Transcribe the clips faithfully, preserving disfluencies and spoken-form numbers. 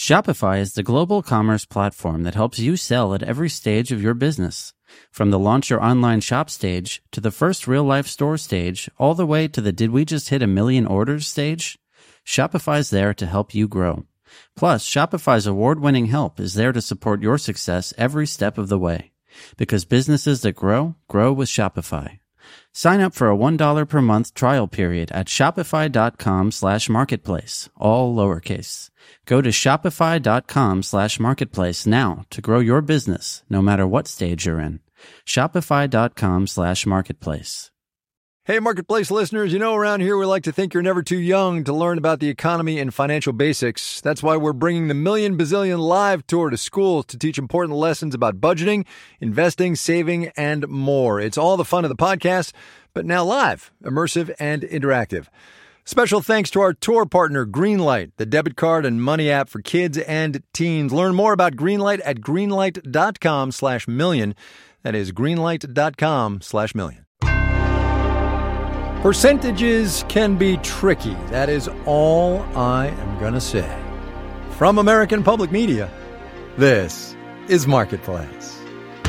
Shopify is the global commerce platform that helps you sell at every stage of your business. From the launch your online shop stage to the first real-life store stage, all the way to the did we just hit a million orders stage, Shopify's there to help you grow. Plus, Shopify's award-winning help is there to support your success every step of the way. Because businesses that grow, grow with Shopify. Sign up for a one dollar per month trial period at shopify.com slash marketplace, all lowercase. Go to shopify.com slash marketplace now to grow your business, no matter what stage you're in. Shopify.com slash marketplace. Hey, Marketplace listeners, you know around here we like to think you're never too young to learn about the economy and financial basics. That's why we're bringing the Million Bazillion Live Tour to schools to teach important lessons about budgeting, investing, saving, and more. It's all the fun of the podcast, but now live, immersive, and interactive. Special thanks to our tour partner, Greenlight, the debit card and money app for kids and teens. Learn more about Greenlight at greenlight.com slash million. That is greenlight.com slash million. Percentages can be tricky. That is all I am going to say. From American Public Media, this is Marketplace.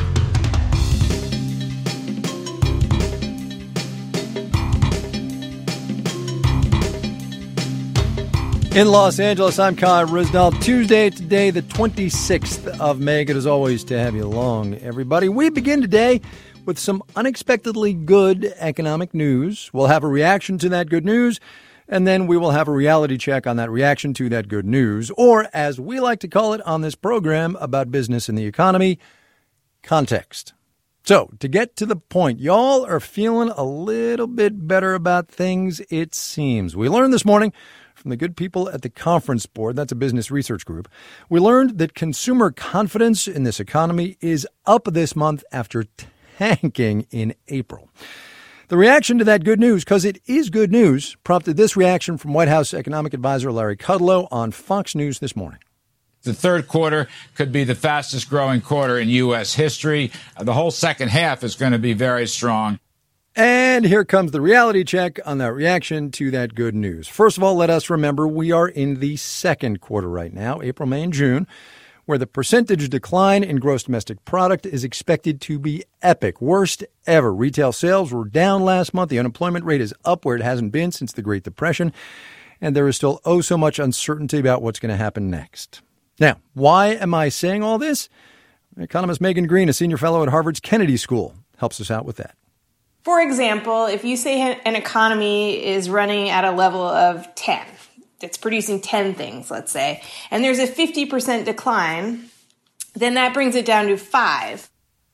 In Los Angeles, I'm Kai Ryssdal. Tuesday today, the twenty-sixth of May. Good as always to have you along, everybody. We begin today with some unexpectedly good economic news. We'll have a reaction to that good news, and then we will have a reality check on that reaction to that good news, or as we like to call it on this program about business and the economy, context. So, to get to the point, y'all are feeling a little bit better about things, it seems. We learned this morning from the good people at the Conference Board, that's a business research group, we learned that consumer confidence in this economy is up this month after tanking in April. The reaction to that good news, because it is good news, prompted this reaction from White House economic advisor Larry Kudlow on Fox News this morning. The third quarter could be the fastest growing quarter in U S history. The whole second half is going to be very strong. And here comes the reality check on that reaction to that good news. First of all, let us remember we are in the second quarter right now, April, May, and June, where the percentage decline in gross domestic product is expected to be epic, worst ever. Retail sales were down last month. The unemployment rate is up where it hasn't been since the Great Depression. And there is still oh so much uncertainty about what's going to happen next. Now, why am I saying all this? Economist Megan Green, a senior fellow at Harvard's Kennedy School, helps us out with that. For example, if you say an economy is running at a level of ten, it's producing ten things, let's say, and there's a fifty percent decline, then that brings it down to five.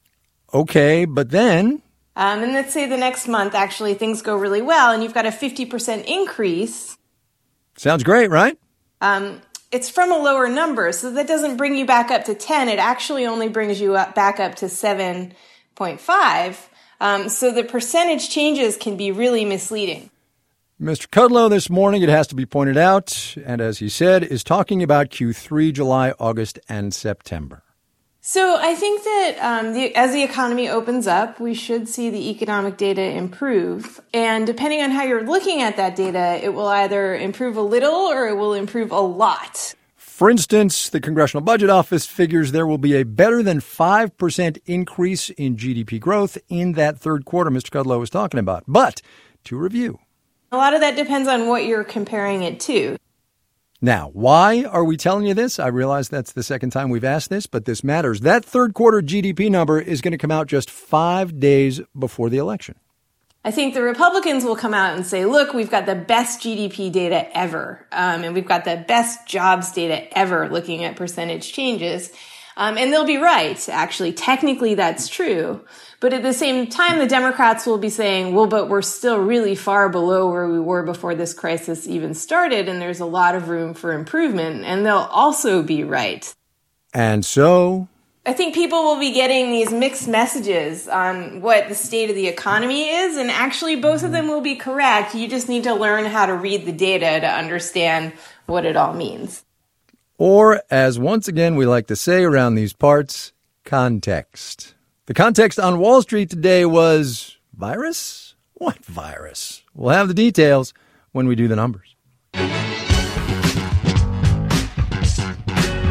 Okay, but then? Um, and let's say the next month, actually, things go really well, and you've got a fifty percent increase. Sounds great, right? Um, it's from a lower number, so that doesn't bring you back up to ten. It actually only brings you up, back up to seven point five. Um, so the percentage changes can be really misleading. Mister Kudlow this morning, it has to be pointed out, and as he said, is talking about Q three, July, August, and September. So I think that um, the, as the economy opens up, we should see the economic data improve. And depending on how you're looking at that data, it will either improve a little or it will improve a lot. For instance, the Congressional Budget Office figures there will be a better than five percent increase in G D P growth in that third quarter Mister Kudlow was talking about. But to review. A lot of that depends on what you're comparing it to. Now, why are we telling you this? I realize that's the second time we've asked this, but this matters. That third quarter G D P number is going to come out just five days before the election. I think the Republicans will come out and say, look, we've got the best G D P data ever, um, and we've got the best jobs data ever looking at percentage changes. Um, and they'll be right. Actually, technically, that's true. But at the same time, the Democrats will be saying, well, but we're still really far below where we were before this crisis even started, and there's a lot of room for improvement. And they'll also be right. And so I think people will be getting these mixed messages on what the state of the economy is, and actually both of them will be correct. You just need to learn how to read the data to understand what it all means. Or, as once again we like to say around these parts, context. The context on Wall Street today was virus? What virus? We'll have the details when we do the numbers.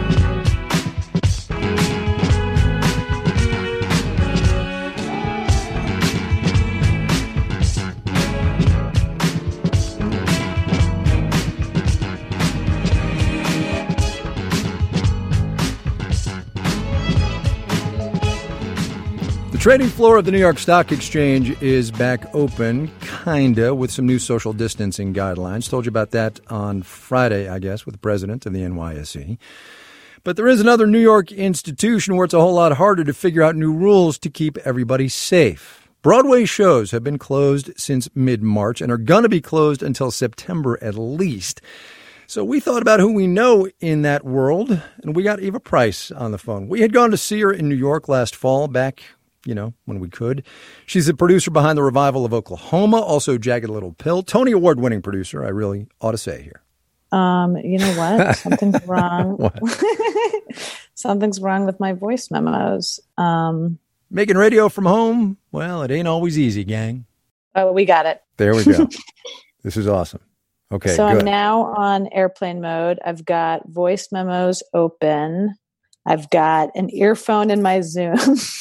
trading floor of the New York Stock Exchange is back open, kinda, with some new social distancing guidelines. Told you about that on Friday, I guess, with the president of the N Y S E. But there is another New York institution where it's a whole lot harder to figure out new rules to keep everybody safe. Broadway shows have been closed since mid-March and are going to be closed until September at least. So we thought about who we know in that world, and we got Eva Price on the phone. We had gone to see her in New York last fall, back, you know, when we could. She's the producer behind the revival of Oklahoma, also Jagged Little Pill. Tony Award-winning producer, I really ought to say here. Um, you know what? Something's wrong. What? Something's wrong with my voice memos. Um, Making radio from home? Well, it ain't always easy, gang. oh, we got it. There we go. This is awesome. Okay, so good. I'm now on airplane mode. I've got voice memos open. I've got an earphone in my Zoom.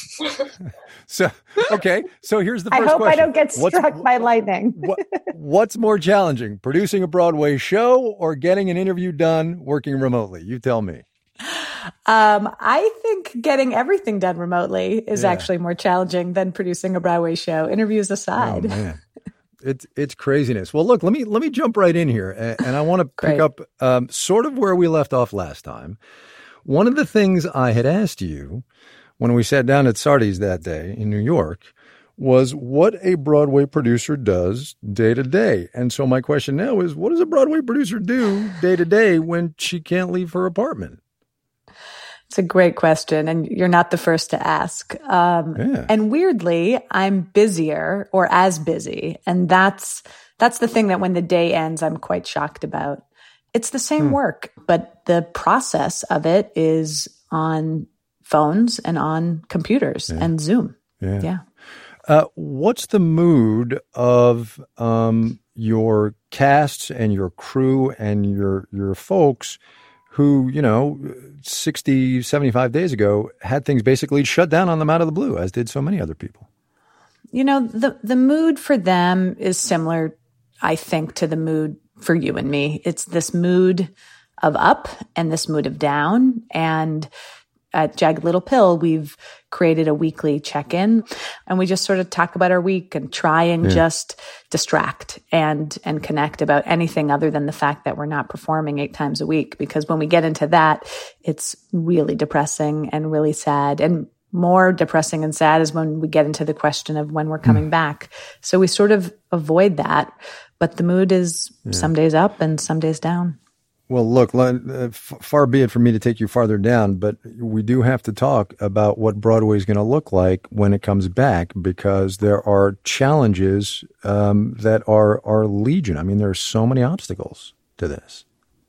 So, okay. So here's the I first hope question. I don't get struck what's, by lightning. what, what's more challenging, producing a Broadway show or getting an interview done working remotely? You tell me. Um, I think getting everything done remotely is Yeah. actually more challenging than producing a Broadway show. Interviews aside. Oh, man. It's it's craziness. Well, look, let me let me jump right in here, and, and I want to pick Great. up um, sort of where we left off last time. One of the things I had asked you when we sat down at Sardi's that day in New York was what a Broadway producer does day to day. And so my question now is, what does a Broadway producer do day to day when she can't leave her apartment? It's a great question, and you're not the first to ask. Um, Yeah. And weirdly, I'm busier or as busy, and that's that's the thing that when the day ends, I'm quite shocked about. It's the same Hmm. work, but the process of it is on phones and on computers and Zoom. Yeah. Yeah. Uh, what's the mood of um, your casts and your crew and your your folks who, you know, sixty, seventy-five days ago had things basically shut down on them out of the blue, as did so many other people? You know, the the mood for them is similar, I think, to the mood for you and me. It's this mood of up and this mood of down. And at Jagged Little Pill, we've created a weekly check-in, and we just sort of talk about our week and try and Yeah. just distract and and connect about anything other than the fact that we're not performing eight times a week. Because when we get into that, it's really depressing and really sad. And more depressing and sad is when we get into the question of when we're coming back. So we sort of avoid that. But the mood is some days up and some days down. Well, look, uh, f- far be it from me to take you farther down, but we do have to talk about what Broadway is going to look like when it comes back, because there are challenges um, that are, are legion. I mean, there are so many obstacles to this.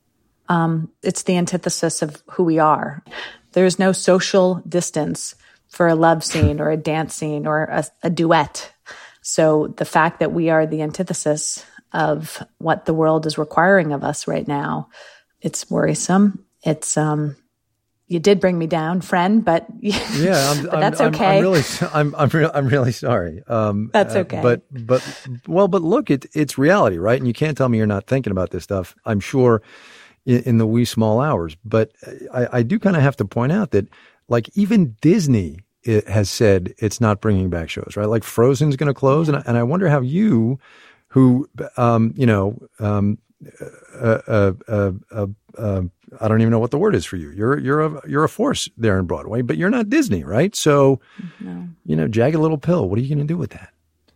Um, it's the antithesis of who we are. There's no social distance for a love scene or a dance scene or a, a duet. So the fact that we are the antithesis of what the world is requiring of us right now, it's worrisome. It's, um, you did bring me down, friend, but, Yeah, I'm, but that's I'm, okay. I'm, I'm really, I'm, I'm, re- I'm really sorry. Um, That's uh, okay. but, but, well, but look, it, it's reality, right? And you can't tell me you're not thinking about this stuff, I'm sure, in, in the wee small hours. But I, I do kind of have to point out that, like, even Disney it has said it's not bringing back shows, right? Like Frozen's going to close. And I, and I wonder how you, who, um, you know, um, uh, uh, uh, uh, uh, I don't even know what the word is for you. You're you're a you're a force there in Broadway, but you're not Disney, right? So, No. you know, Jagged Little Pill. What are you going to do with that?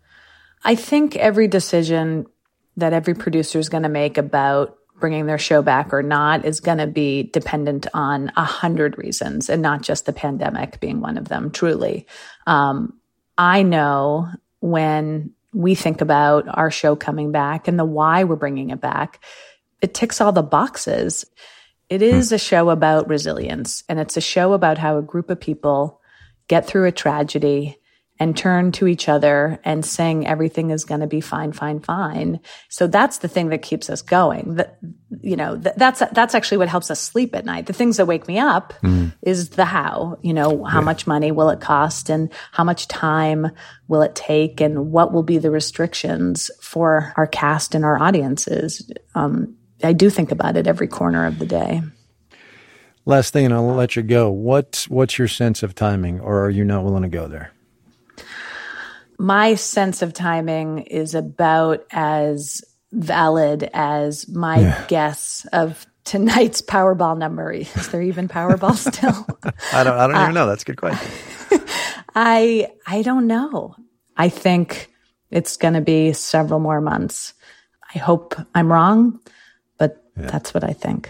I think every decision that every producer is going to make about bringing their show back or not is going to be dependent on a hundred reasons, and not just the pandemic being one of them, truly. Um, I know when we think about our show coming back and the why we're bringing it back, it ticks all the boxes. It is a show about resilience, and it's a show about how a group of people get through a tragedy and turn to each other and sing everything is going to be fine, fine, fine. So that's the thing that keeps us going. That, you know, th- that's that's actually what helps us sleep at night. The things that wake me up mm. is the how. You know, how yeah. much money will it cost, and how much time will it take, and what will be the restrictions for our cast and our audiences. Um, I do think about it every corner of the day. Last thing, and I'll let you go. What's what's your sense of timing, or are you not willing to go there? My sense of timing is about as valid as my yeah. guess of tonight's Powerball number. Is there even Powerball still? I don't. I don't uh, even know. That's a good question. I I don't know. I think it's going to be several more months. I hope I'm wrong, but yeah. that's what I think.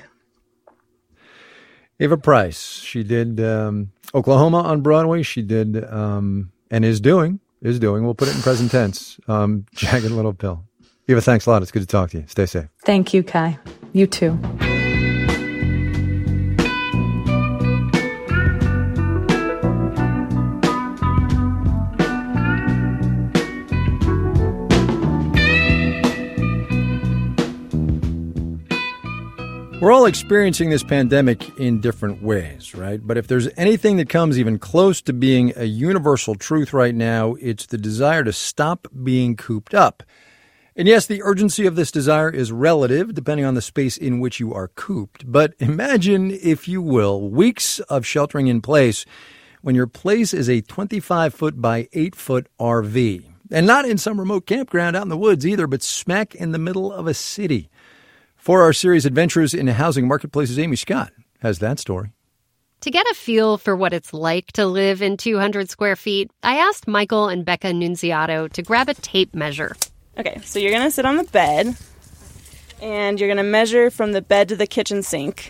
Eva Price. She did um, Oklahoma on Broadway. She did um, and is doing is doing. We'll put it in present tense. Um, Jagged Little Pill. Eva, thanks a lot. It's good to talk to you. Stay safe. Thank you, Kai. You too. We're all experiencing this pandemic in different ways, right? But if there's anything that comes even close to being a universal truth right now, it's the desire to stop being cooped up. And yes, the urgency of this desire is relative, depending on the space in which you are cooped. But imagine, if you will, weeks of sheltering in place when your place is a twenty-five foot by eight foot R V. And not in some remote campground out in the woods either, but smack in the middle of a city. For our series Adventures in Housing Marketplaces, Amy Scott has that story. To get a feel for what it's like to live in two hundred square feet, I asked Michael and Becca Nunziato to grab a tape measure. Okay, so you're going to sit on the bed, and you're going to measure from the bed to the kitchen sink.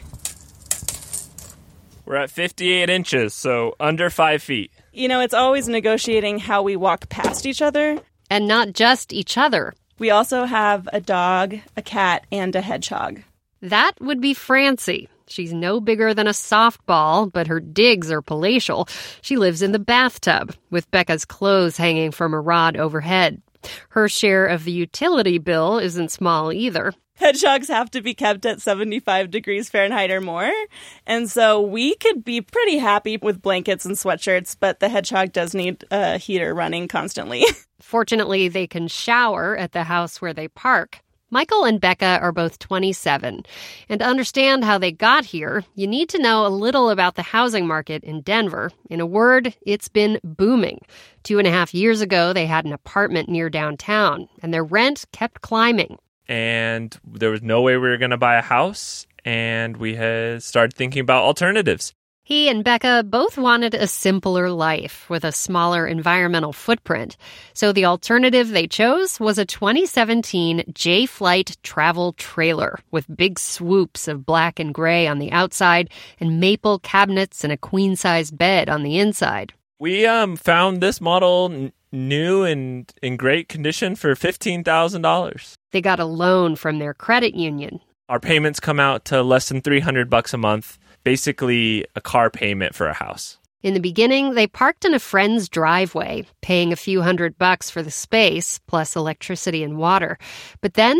We're at fifty-eight inches, so under five feet. You know, it's always negotiating how we walk past each other. And not just each other. We also have a dog, a cat, and a hedgehog. That would be Francie. She's no bigger than a softball, but her digs are palatial. She lives in the bathtub, with Becca's clothes hanging from a rod overhead. Her share of the utility bill isn't small either. Hedgehogs have to be kept at seventy-five degrees Fahrenheit or more, and so we could be pretty happy with blankets and sweatshirts, but the hedgehog does need a heater running constantly. Fortunately, they can shower at the house where they park. Michael and Becca are both twenty-seven, and to understand how they got here, you need to know a little about the housing market in Denver. In a word, it's been booming. Two and a half years ago, they had an apartment near downtown, and their rent kept climbing. And there was no way we were going to buy a house, and we had started thinking about alternatives. He and Becca both wanted a simpler life with a smaller environmental footprint. So the alternative they chose was a twenty seventeen J-Flight travel trailer with big swoops of black and gray on the outside and maple cabinets and a queen-size bed on the inside. We um found this model n- new and in great condition for fifteen thousand dollars. They got a loan from their credit union. Our payments come out to less than three hundred bucks a month. Basically a car payment for a house. In the beginning, they parked in a friend's driveway, paying a few hundred bucks for the space, plus electricity and water. But then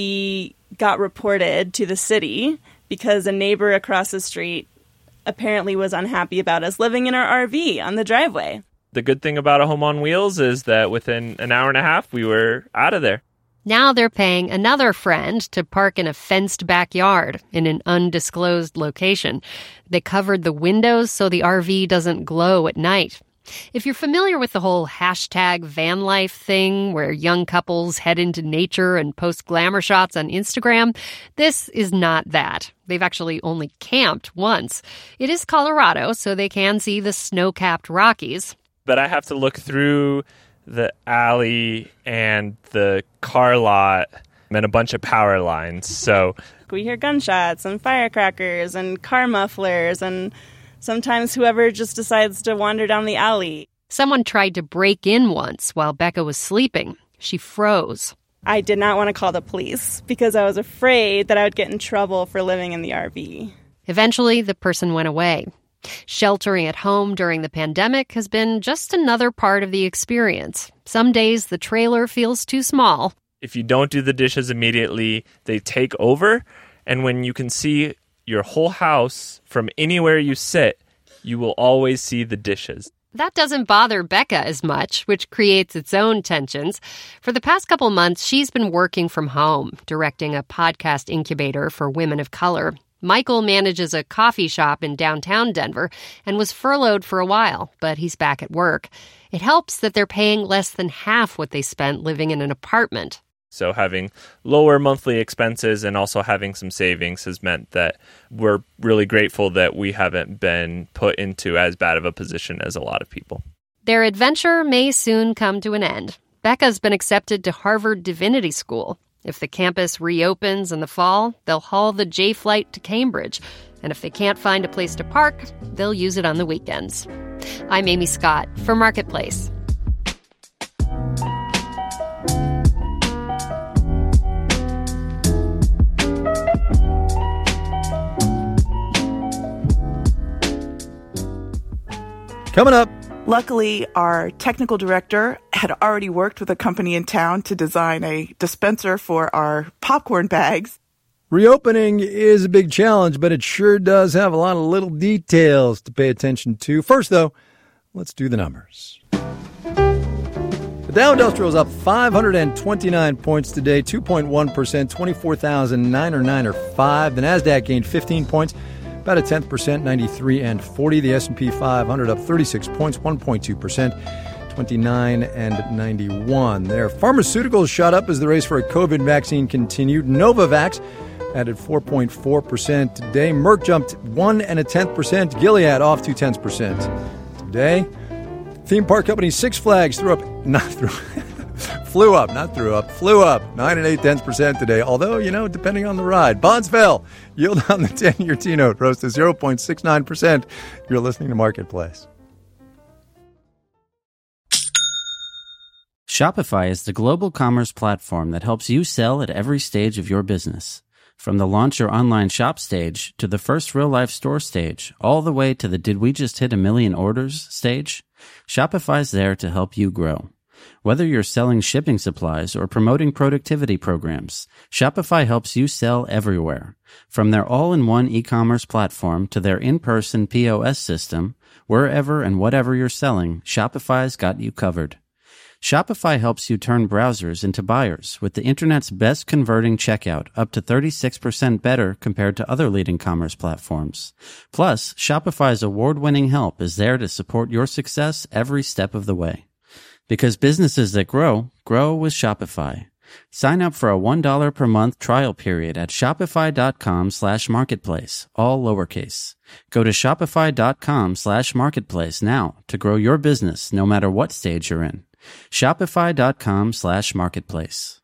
we got reported to the city because a neighbor across the street apparently was unhappy about us living in our R V on the driveway. The good thing about a home on wheels is that within an hour and a half, we were out of there. Now they're paying another friend to park in a fenced backyard in an undisclosed location. They covered the windows so the R V doesn't glow at night. If you're familiar with the whole hashtag van life thing where young couples head into nature and post glamour shots on Instagram, this is not that. They've actually only camped once. It is Colorado, so they can see the snow-capped Rockies. But I have to look through the alley and the car lot and a bunch of power lines. So we hear gunshots and firecrackers and car mufflers and sometimes whoever just decides to wander down the alley. Someone tried to break in once while Becca was sleeping. She froze. I did not want to call the police because I was afraid that I would get in trouble for living in the R V. Eventually, the person went away. Sheltering at home during the pandemic has been just another part of the experience. Some days the trailer feels too small. If you don't do the dishes immediately, they take over. And when you can see your whole house from anywhere you sit, you will always see the dishes. That doesn't bother Becca as much, which creates its own tensions. For the past couple months, she's been working from home, directing a podcast incubator for women of color. Michael manages a coffee shop in downtown Denver and was furloughed for a while, but he's back at work. It helps that they're paying less than half what they spent living in an apartment. So having lower monthly expenses and also having some savings has meant that we're really grateful that we haven't been put into as bad of a position as a lot of people. Their adventure may soon come to an end. Becca's been accepted to Harvard Divinity School. If the campus reopens in the fall, they'll haul the J flight to Cambridge. And if they can't find a place to park, they'll use it on the weekends. I'm Amy Scott for Marketplace. Coming up. Luckily, our technical director had already worked with a company in town to design a dispenser for our popcorn bags. Reopening is a big challenge, but it sure does have a lot of little details to pay attention to. First, though, let's do the numbers. The Dow Industrial is up five hundred twenty-nine points today, two point one percent, twenty-four thousand nine hundred nine or five. The NASDAQ gained fifteen points, about a tenth percent, ninety-three and forty. The S and P five hundred up thirty-six points, one point two percent, twenty-nine and ninety-one. There, pharmaceuticals shot up as the race for a COVID vaccine continued. Novavax added four point four percent today. Merck jumped one and a tenth percent. Gilead off two tenths percent today. Theme park company Six Flags threw up, not threw, flew up, not threw up, flew up nine and eight tenths percent today. Although, you know, depending on the ride. Bonds fell. Yield on the ten-year T-note rose to zero point six nine percent. You're listening to Marketplace. Shopify is the global commerce platform that helps you sell at every stage of your business. From the launch your online shop stage to the first real-life store stage, all the way to the did we just hit a million orders stage, Shopify's there to help you grow. Whether you're selling shipping supplies or promoting productivity programs, Shopify helps you sell everywhere. From their all-in-one e-commerce platform to their in-person P O S system, wherever and whatever you're selling, Shopify's got you covered. Shopify helps you turn browsers into buyers with the internet's best converting checkout, up to thirty-six percent better compared to other leading commerce platforms. Plus, Shopify's award-winning help is there to support your success every step of the way. Because businesses that grow, grow with Shopify. Sign up for a one dollar per month trial period at shopify.com slash marketplace, all lowercase. Go to shopify.com slash marketplace now to grow your business no matter what stage you're in. Shopify.com slash marketplace.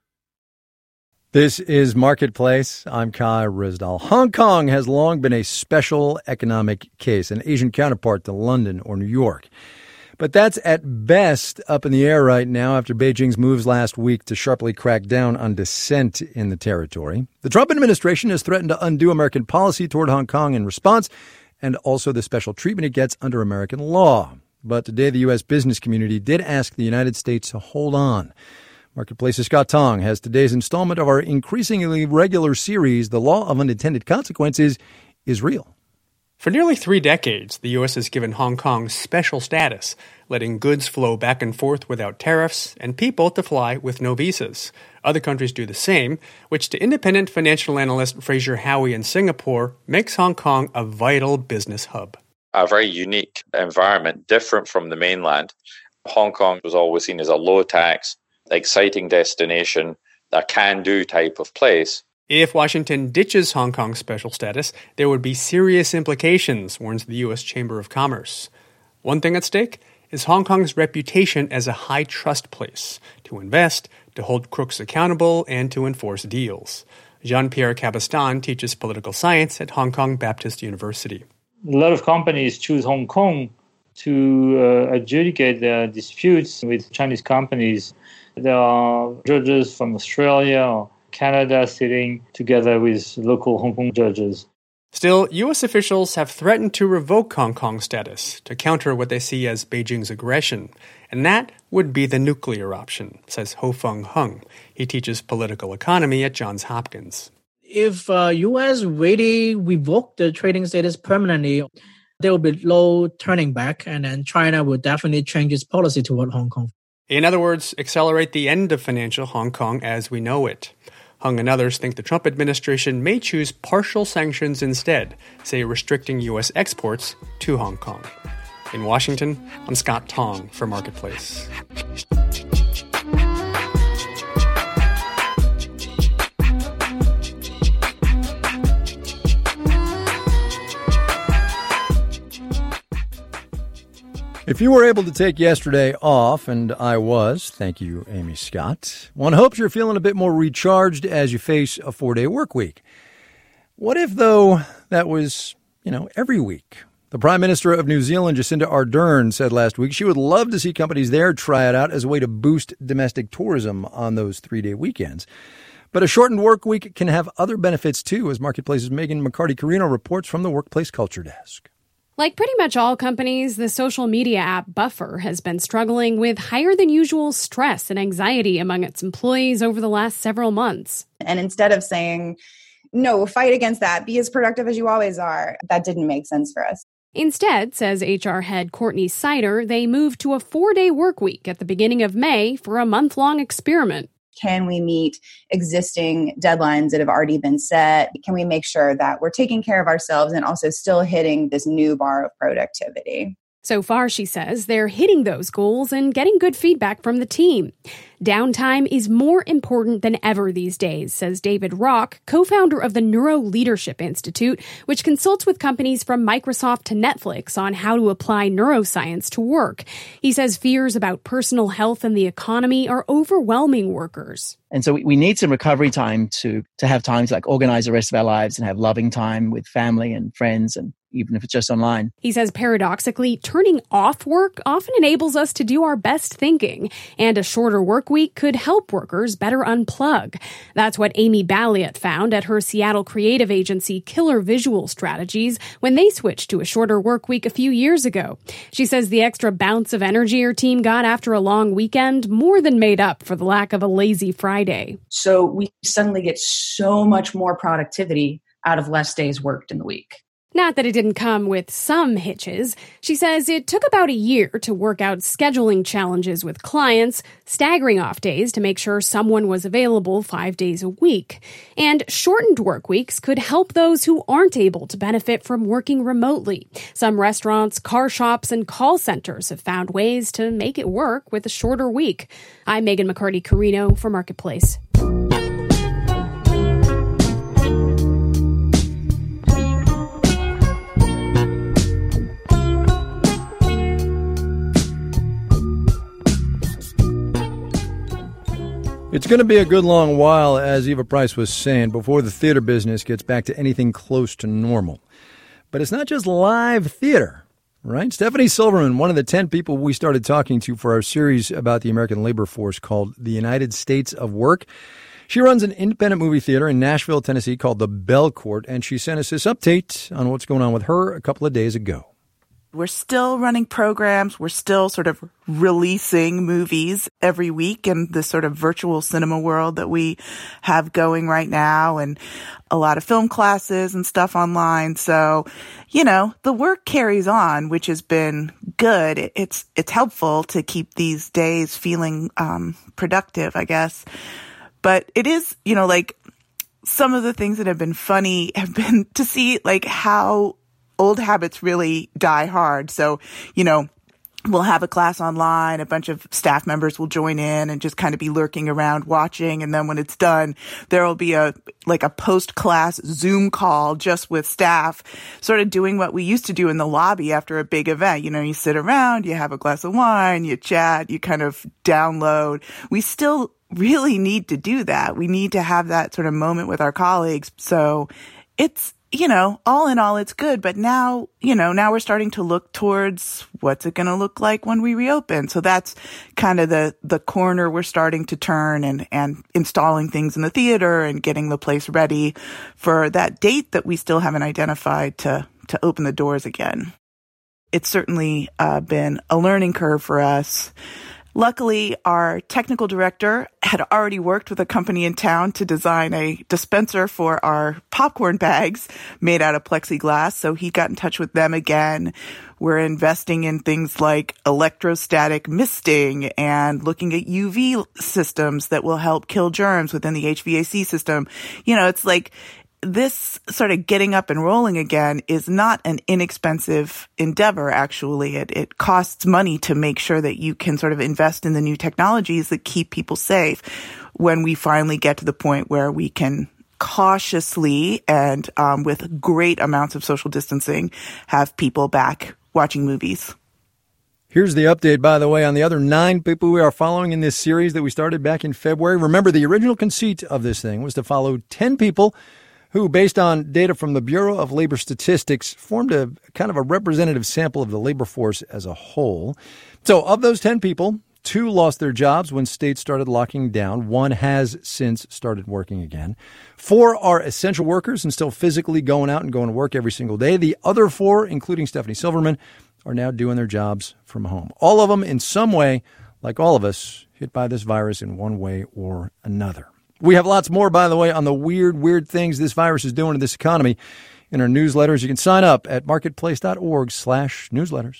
This is Marketplace. I'm Kai Ryssdal. Hong Kong has long been a special economic case, an Asian counterpart to London or New York. But that's at best up in the air right now after Beijing's moves last week to sharply crack down on dissent in the territory. The Trump administration has threatened to undo American policy toward Hong Kong in response, and also the special treatment it gets under American law. But today, the U S business community did ask the United States to hold on. Marketplace's Scott Tong has today's installment of our increasingly regular series, The Law of Unintended Consequences is Real. For nearly three decades, the U S has given Hong Kong special status, letting goods flow back and forth without tariffs and people to fly with no visas. Other countries do the same, which to independent financial analyst Fraser Howie in Singapore makes Hong Kong a vital business hub. A very unique environment, different from the mainland. Hong Kong was always seen as a low-tax, exciting destination, a can-do type of place. If Washington ditches Hong Kong's special status, there would be serious implications, warns the U S Chamber of Commerce. One thing at stake is Hong Kong's reputation as a high-trust place, to invest, to hold crooks accountable, and to enforce deals. Jean-Pierre Cabestan teaches political science at Hong Kong Baptist University. A lot of companies choose Hong Kong to uh, adjudicate their disputes with Chinese companies. There are judges from Australia or Canada sitting together with local Hong Kong judges. Still, U S officials have threatened to revoke Hong Kong's status to counter what they see as Beijing's aggression. And that would be the nuclear option, says Ho Fung Hung. He teaches political economy at Johns Hopkins. If uh, U S really revoke the trading status permanently, there will be no turning back, and then China will definitely change its policy toward Hong Kong. In other words, accelerate the end of financial Hong Kong as we know it. Hung and others think the Trump administration may choose partial sanctions instead, say restricting U S exports to Hong Kong. In Washington, I'm Scott Tong for Marketplace. If you were able to take yesterday off, and I was, thank you, Amy Scott, one hopes you're feeling a bit more recharged as you face a four-day work week. What if, though, that was, you know, every week? The Prime Minister of New Zealand, Jacinda Ardern, said last week she would love to see companies there try it out as a way to boost domestic tourism on those three-day weekends. But a shortened work week can have other benefits, too, as Marketplace's Megan McCarty-Carino reports from the Workplace Culture Desk. Like pretty much all companies, the social media app Buffer has been struggling with higher than usual stress and anxiety among its employees over the last several months. And instead of saying, no, fight against that, be as productive as you always are, that didn't make sense for us. Instead, says H R head Courtney Sider, they moved to a four-day work week at the beginning of May for a month-long experiment. Can we meet existing deadlines that have already been set? Can we make sure that we're taking care of ourselves and also still hitting this new bar of productivity? So far, she says, they're hitting those goals and getting good feedback from the team. Downtime is more important than ever these days, says David Rock, co-founder of the Neuro Leadership Institute, which consults with companies from Microsoft to Netflix on how to apply neuroscience to work. He says fears about personal health and the economy are overwhelming workers. And so we need some recovery time to, to have time to like organize the rest of our lives and have loving time with family and friends, and even if it's just online. He says paradoxically, turning off work often enables us to do our best thinking, and a shorter work week could help workers better unplug. That's what Amy Balliet found at her Seattle creative agency Killer Visual Strategies when they switched to a shorter work week a few years ago. She says the extra bounce of energy her team got after a long weekend more than made up for the lack of a lazy Friday. So we suddenly get so much more productivity out of less days worked in the week. Not that it didn't come with some hitches. She says it took about a year to work out scheduling challenges with clients, staggering off days to make sure someone was available five days a week. And shortened work weeks could help those who aren't able to benefit from working remotely. Some restaurants, car shops, and call centers have found ways to make it work with a shorter week. I'm Megan McCarty-Carino for Marketplace. It's going to be a good long while, as Eva Price was saying, before the theater business gets back to anything close to normal. But it's not just live theater, right? Stephanie Silverman, one of the ten people we started talking to for our series about the American labor force called The United States of Work. She runs an independent movie theater in Nashville, Tennessee called the Belcourt, and she sent us this update on what's going on with her a couple of days ago. We're still running programs. We're still sort of releasing movies every week in this sort of virtual cinema world that we have going right now, and a lot of film classes and stuff online. So, you know, the work carries on, which has been good. It's, it's helpful to keep these days feeling, um, productive, I guess. But it is, you know, like some of the things that have been funny have been to see like how old habits really die hard. So, you know, we'll have a class online, a bunch of staff members will join in and just kind of be lurking around watching. And then when it's done, there will be a, like a post-class Zoom call just with staff, sort of doing what we used to do in the lobby after a big event. You know, you sit around, you have a glass of wine, you chat, you kind of download. We still really need to do that. We need to have that sort of moment with our colleagues. So it's, you know, all in all, it's good. But now, you know, now we're starting to look towards what's it going to look like when we reopen. So that's kind of the, the corner we're starting to turn, and, and installing things in the theater and getting the place ready for that date that we still haven't identified to, to open the doors again. It's certainly uh, been a learning curve for us. Luckily, our technical director had already worked with a company in town to design a dispenser for our popcorn bags made out of plexiglass, so he got in touch with them again. We're investing in things like electrostatic misting and looking at U V systems that will help kill germs within the H V A C system. You know, it's like this sort of getting up and rolling again is not an inexpensive endeavor, actually. It, it costs money to make sure that you can sort of invest in the new technologies that keep people safe when we finally get to the point where we can cautiously and um, with great amounts of social distancing have people back watching movies. Here's the update, by the way, on the other nine people we are following in this series that we started back in February. Remember, the original conceit of this thing was to follow ten people who, based on data from the Bureau of Labor Statistics, formed a kind of a representative sample of the labor force as a whole. So of those ten people, two lost their jobs when states started locking down. One has since started working again. Four are essential workers and still physically going out and going to work every single day. The other four, including Stephanie Silverman, are now doing their jobs from home. All of them, in some way, like all of us, hit by this virus in one way or another. We have lots more, by the way, on the weird, weird things this virus is doing to this economy in our newsletters. You can sign up at marketplace.org slash newsletters.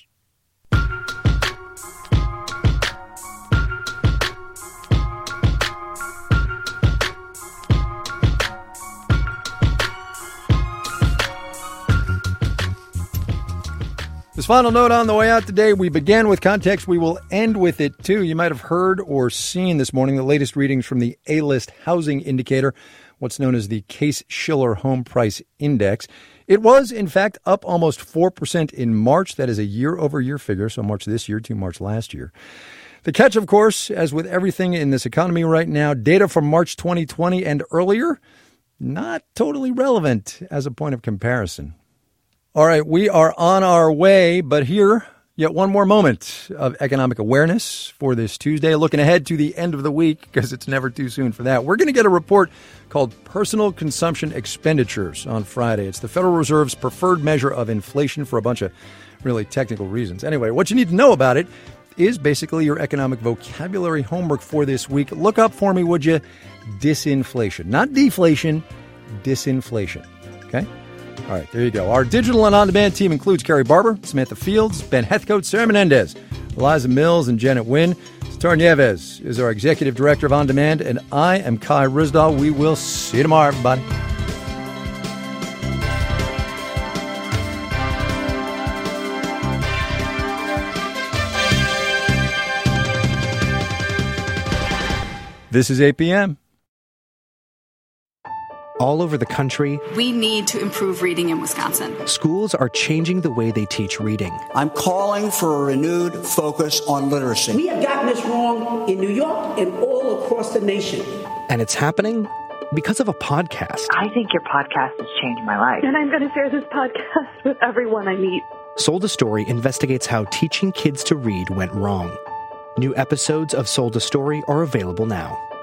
This final note on the way out today, we began with context. We will end with it, too. You might have heard or seen this morning the latest readings from the A-List Housing Indicator, what's known as the Case-Shiller Home Price Index. It was, in fact, up almost four percent in March. That is a year-over-year figure, so March this year to March last year. The catch, of course, as with everything in this economy right now, data from March twenty twenty and earlier, not totally relevant as a point of comparison. All right, we are on our way, but here, yet one more moment of economic awareness for this Tuesday. Looking ahead to the end of the week, because it's never too soon for that. We're going to get a report called Personal Consumption Expenditures on Friday. It's the Federal Reserve's preferred measure of inflation for a bunch of really technical reasons. Anyway, what you need to know about it is basically your economic vocabulary homework for this week. Look up for me, would you? Disinflation. Not deflation, disinflation. Okay? All right, there you go. Our digital and on-demand team includes Carrie Barber, Samantha Fields, Ben Heathcote, Sarah Menendez, Eliza Mills, and Janet Wynn. Sitar Nieves is our executive director of On Demand, and I am Kai Ryssdal. We will see you tomorrow, everybody. This is eight p.m. All over the country, we need to improve reading in Wisconsin. Schools are changing the way they teach reading. I'm calling for a renewed focus on literacy. We have gotten this wrong in New York and all across the nation. And it's happening because of a podcast. I think your podcast has changed my life. And I'm going to share this podcast with everyone I meet. Sold a Story investigates how teaching kids to read went wrong. New episodes of Sold a Story are available now.